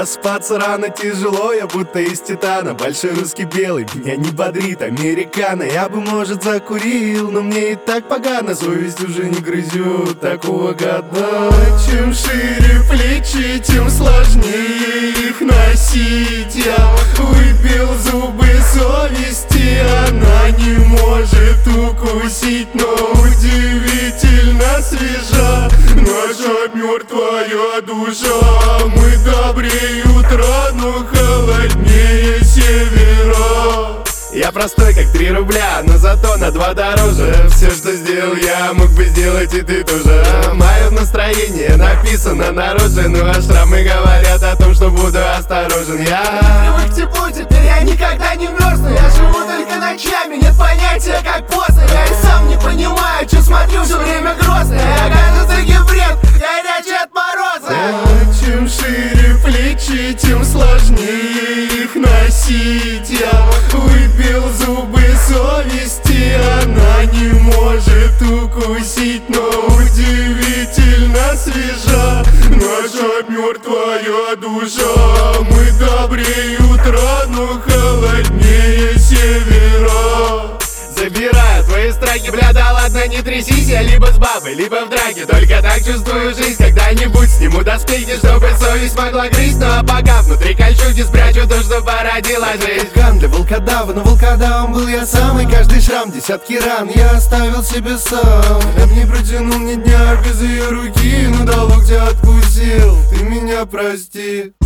Проспаться рано тяжело, я будто из титана. Большой русский белый, меня не бодрит американо. Я бы, может, закурил, но мне и так погано. Совесть уже не грызет такого года. Чем шире плечи, тем сложнее их носить. Я выбил зубы совести, она не может укусить. Но удивительно свежа наша мертвая душа. Мы добрее утра, но холоднее севера. Я простой, как 3 рубля, но зато на 2 дороже. Все, что сделал я, мог бы сделать и ты тоже. Мое настроение написано на роже. Ну а шрамы говорят о том, что буду осторожен. Я привык к теплу, теперь я никогда не мерзну. Я живу только ночами, нет понятия, как поздно. Я и сам не понимаю, что смотрю все время грозно. Я, кажется, гибрид, горячий от мороза. Чем шире плечи, тем сложнее их носить. Я выпил зубы совести, она не может укусить. Но удивительно свежа наша мертвая душа. Мы добрее утра, но холоднее севера. Забираю твои страхи, бля, да ладно, не трясись. Я либо с бабой, либо в драке. Только так чувствую жизнь, когда-нибудь сниму доспехи, чтобы совесть могла грызть. Ну а пока внутри кольчуги спрячу то, что породила жизнь. Ган для волкодава, но волкодавом был я сам. И каждый шрам, десятки ран я оставил себе сам. Я б не протянул ни дня без ее руки, но до локтя откусил, ты меня прости.